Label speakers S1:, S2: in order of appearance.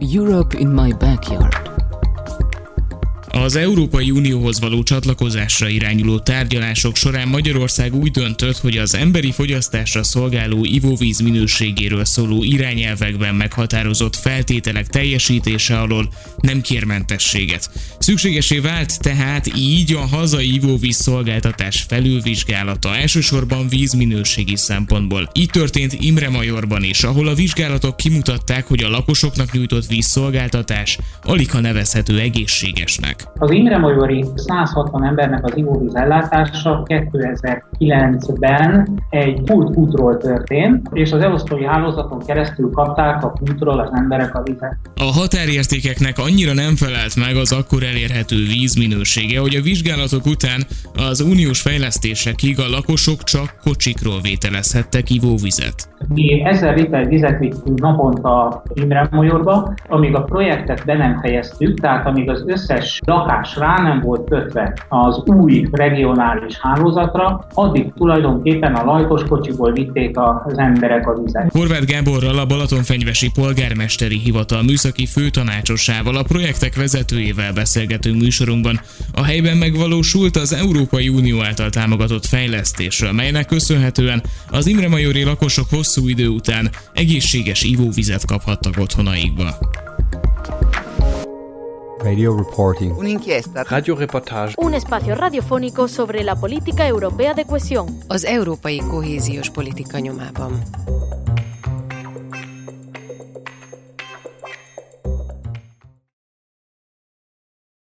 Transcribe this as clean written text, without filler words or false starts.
S1: Europe in my backyard.
S2: Az Európai Unióhoz való csatlakozásra irányuló tárgyalások során Magyarország úgy döntött, hogy az emberi fogyasztásra szolgáló ivóvíz minőségéről szóló irányelvekben meghatározott feltételek teljesítése alól nem kér mentességet. Szükségesé vált tehát így a hazai ivóvíz szolgáltatás felülvizsgálata, elsősorban vízminőségi szempontból. Így történt Imremajorban is, ahol a vizsgálatok kimutatták, hogy a lakosoknak nyújtott vízszolgáltatás aligha nevezhető egészségesnek.
S3: Az imremajori 160 embernek az ivóvíz ellátása 2009-ben egy pultkútról történt, és az elosztói hálózaton keresztül kapták a pultról az emberek a vizet.
S2: A határértékeknek annyira nem felelt meg az akkor elérhető vízminősége, hogy a vizsgálatok után az uniós fejlesztésekig a lakosok csak kocsikról vételezhettek ivóvizet.
S3: Mi 1000 liter vizet vittünk naponta Imremajorba, amíg a projektet be nem helyeztük, tehát amíg az összes lakás rá nem volt kötve az új regionális hálózatra, addig tulajdonképpen a lajtos kocsiból vitték az emberek a vizet.
S2: Horváth Gáborral, a Balatonfenyvesi polgármesteri hivatal műszaki főtanácsosával, a projektek vezetőjével beszélgetünk műsorunkban. A helyben megvalósult az Európai Unió által támogatott fejlesztésről, melynek köszönhetően az imremajori lakosok hosszú idő után egészséges ivóvizet kaphattak otthonaikba.
S4: Radio reporting.
S5: Un'inchiesta.
S4: Radioreportage.
S6: Un espacio radiofónico sobre la política europea de cohesión.
S7: Az európai kohéziós politika nyomában.